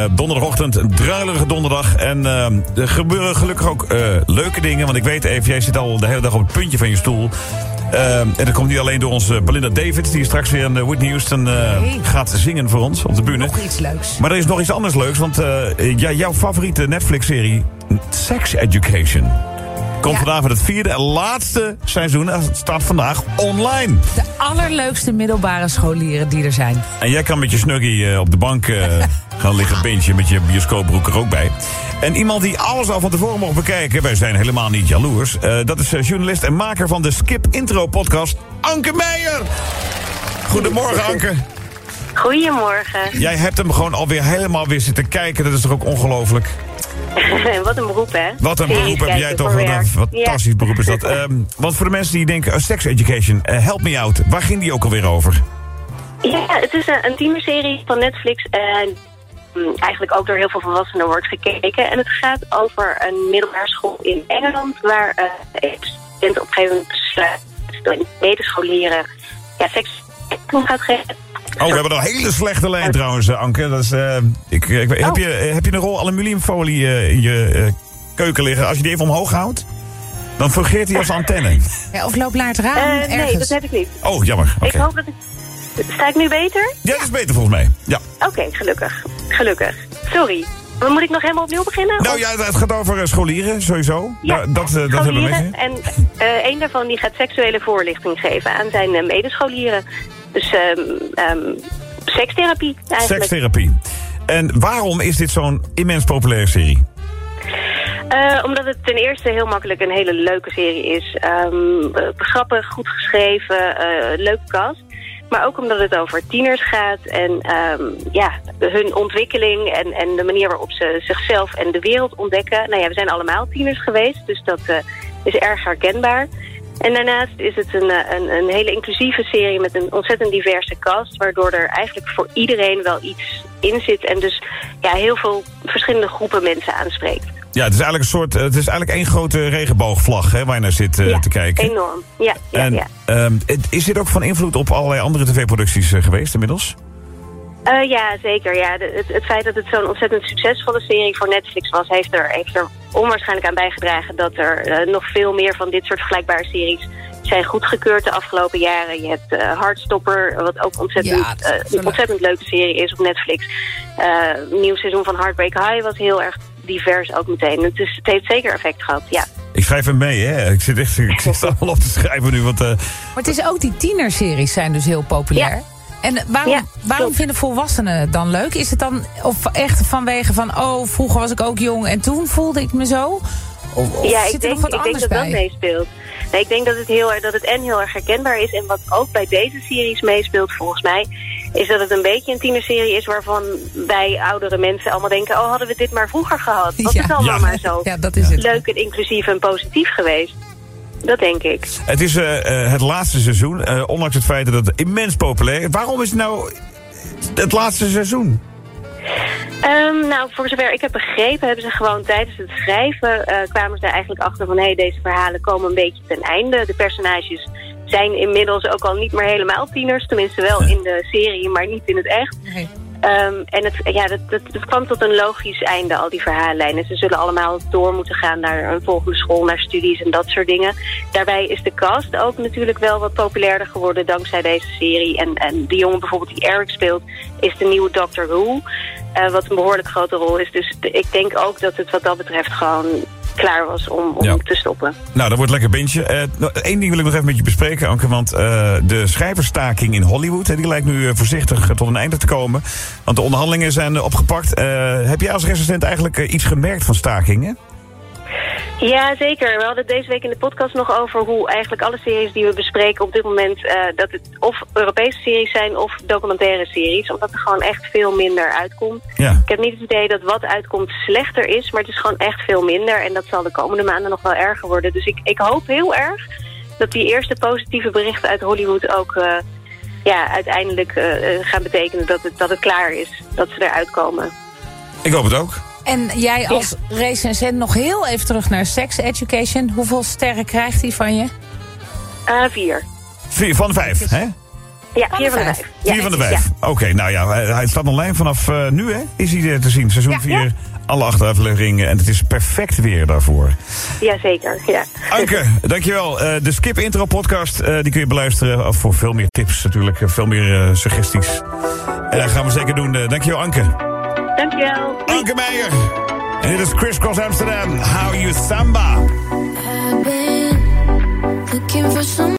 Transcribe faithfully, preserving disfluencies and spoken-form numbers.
donderdagochtend, een druilige donderdag. En uh, er gebeuren gelukkig ook uh, leuke dingen. Want ik weet even, jij zit al de hele dag op het puntje van je stoel. Uh, en dat komt niet alleen door onze Belinda Davids, die straks weer een uh, Whitney Houston uh, hey. gaat zingen voor ons op de bühne. Nog iets leuks. Maar er is nog iets anders leuks, want uh, ja, jouw favoriete Netflix-serie, Sex Education, komt ja. vandaag met het vierde en laatste seizoen. Het staat vandaag online. De allerleukste middelbare scholieren die er zijn. En jij kan met je snuggie uh, op de bank uh, gaan liggen bintje met je bioscoopbroek er ook bij. En iemand die alles al van tevoren mocht bekijken, wij zijn helemaal niet jaloers. Uh, dat is uh, journalist en maker van de Skip Intro podcast, Anke Meijer. Goedemorgen, Anke. Goedemorgen. Jij hebt hem gewoon alweer helemaal weer zitten kijken. Dat is toch ook ongelooflijk? Wat een beroep, hè? Wat een beroep heb jij toch. Een fantastisch ja. beroep is dat. Um, want voor de mensen die denken, uh, Sex Education, uh, help me out. Waar ging die ook alweer over? Ja, het is een, een tienerserie van Netflix. En uh, eigenlijk ook door heel veel volwassenen wordt gekeken. En het gaat over een middelbare school in Engeland, waar uh, studenten op een gegeven moment besluiten door medescholieren ja, seks gaat geven. Oh, we hebben een hele slechte lijn trouwens, Anke. Dat is, uh, ik, ik, heb, oh. je, heb je een rol aluminiumfolie uh, in je uh, keuken liggen? Als je die even omhoog houdt, dan fungeert hij als antenne. Ja, of loop naar het raam uh, ergens. Nee, dat heb ik niet. Oh, jammer. Okay. Ik hoop dat ik... Sta ik nu beter? Ja, dat is beter volgens mij. Ja. Oké, okay, gelukkig. Gelukkig. Sorry. Maar moet ik nog helemaal opnieuw beginnen? Nou of? ja, het gaat over uh, scholieren, sowieso. Ja, da, dat, uh, dat hebben we mee. En uh, een daarvan die gaat seksuele voorlichting geven aan zijn uh, medescholieren. Dus um, um, sekstherapie eigenlijk. Sekstherapie. En waarom is dit zo'n immens populaire serie? Uh, omdat het ten eerste heel makkelijk een hele leuke serie is. Um, uh, grappig, goed geschreven, uh, leuke cast. Maar ook omdat het over tieners gaat en um, ja, hun ontwikkeling en, en de manier waarop ze zichzelf en de wereld ontdekken. Nou ja, we zijn allemaal tieners geweest, dus dat uh, is erg herkenbaar. En daarnaast is het een, een, een hele inclusieve serie met een ontzettend diverse cast, waardoor er eigenlijk voor iedereen wel iets in zit en dus ja, heel veel verschillende groepen mensen aanspreekt. Ja, het is eigenlijk een soort, het is eigenlijk één grote regenboogvlag, hè, waar je naar zit uh, ja, te kijken. Enorm. Ja, ja, en, ja. Um, is dit ook van invloed op allerlei andere tv-producties uh, geweest inmiddels? Uh, ja, zeker. Ja. De, het, het feit dat het zo'n ontzettend succesvolle serie voor Netflix was, heeft er, heeft er onwaarschijnlijk aan bijgedragen dat er uh, nog veel meer van dit soort vergelijkbare series zijn goedgekeurd de afgelopen jaren. Je hebt uh, Heartstopper, wat ook ontzettend, ja, uh, een ontzettend leuke serie is op Netflix. Uh, nieuw seizoen van Heartbreak High was heel erg divers ook meteen. Het, is, het heeft zeker effect gehad, ja. Ik schrijf hem mee, hè. Ik zit echt ik zit allemaal op te schrijven nu. Want, uh... Maar het is ook die tienerseries zijn dus heel populair. Ja. En waarom, ja, waarom vinden volwassenen het dan leuk? Is het dan of echt vanwege van, oh, vroeger was ik ook jong en toen voelde ik me zo? Of, of ja, zit ik er denk, nog wat ik denk dat bij? dat meespeelt. Nee, ik denk dat het, heel, dat het en heel erg herkenbaar is. En wat ook bij deze series meespeelt volgens mij, is dat het een beetje een tienerserie is waarvan wij oudere mensen allemaal denken, oh, hadden we dit maar vroeger gehad? Was ja. het allemaal ja. maar zo ja, dat is het. leuk en inclusief en positief geweest? Dat denk ik. Het is uh, uh, het laatste seizoen, uh, ondanks het feit dat het immens populair is. Waarom is het nou het laatste seizoen? Um, nou, voor zover ik heb begrepen, hebben ze gewoon tijdens het schrijven uh, kwamen ze er eigenlijk achter van, hé, hey, deze verhalen komen een beetje ten einde. De personages zijn inmiddels ook al niet meer helemaal tieners, tenminste wel in de serie, maar niet in het echt. Nee. Um, en het, ja, dat, dat, dat kwam tot een logisch einde, al die verhaallijnen. Ze zullen allemaal door moeten gaan naar een volgende school, naar studies en dat soort dingen. Daarbij is de cast ook natuurlijk wel wat populairder geworden dankzij deze serie. En, en de jongen bijvoorbeeld die Eric speelt, is de nieuwe Doctor Who. Uh, wat een behoorlijk grote rol is. Dus de, ik denk ook dat het wat dat betreft gewoon klaar was om, om ja. te stoppen. Nou, dat wordt lekker bintje. Eén uh, ding wil ik nog even met je bespreken, Anke. Want uh, de schrijversstaking in Hollywood, hè, die lijkt nu uh, voorzichtig uh, tot een einde te komen. Want de onderhandelingen zijn uh, opgepakt. Uh, heb jij als recensent eigenlijk uh, iets gemerkt van stakingen? Ja, zeker. We hadden het deze week in de podcast nog over hoe eigenlijk alle series die we bespreken op dit moment, uh, dat het of Europese series zijn of documentaire series. Omdat er gewoon echt veel minder uitkomt. Ja. Ik heb niet het idee dat wat uitkomt slechter is, maar het is gewoon echt veel minder. En dat zal de komende maanden nog wel erger worden. Dus ik, ik hoop heel erg dat die eerste positieve berichten uit Hollywood ook uh, ja, uiteindelijk uh, gaan betekenen dat het, dat het klaar is. Dat ze eruit komen. Ik hoop het ook. En jij als ja. recensent nog heel even terug naar Sex Education. Hoeveel sterren krijgt hij van je? Uh, vier. Vier van vijf, hè? Ja, vier van de vijf. Vier Ja, van de vijf. ja. Oké, okay, nou ja, hij staat online vanaf uh, nu, hè? Is hij uh, te zien? Seizoen vier, ja. Alle acht afleveringen. En het is perfect weer daarvoor. Jazeker, ja. Anke, dankjewel. Uh, de Skip Intro podcast, uh, die kun je beluisteren. Voor veel meer tips natuurlijk, veel meer uh, suggesties. En dat gaan we zeker doen. Uh, dankjewel, Anke. Dankjewel. Anke Meijer. En dit is Criss Cross Amsterdam. How You Samba. I've been looking for some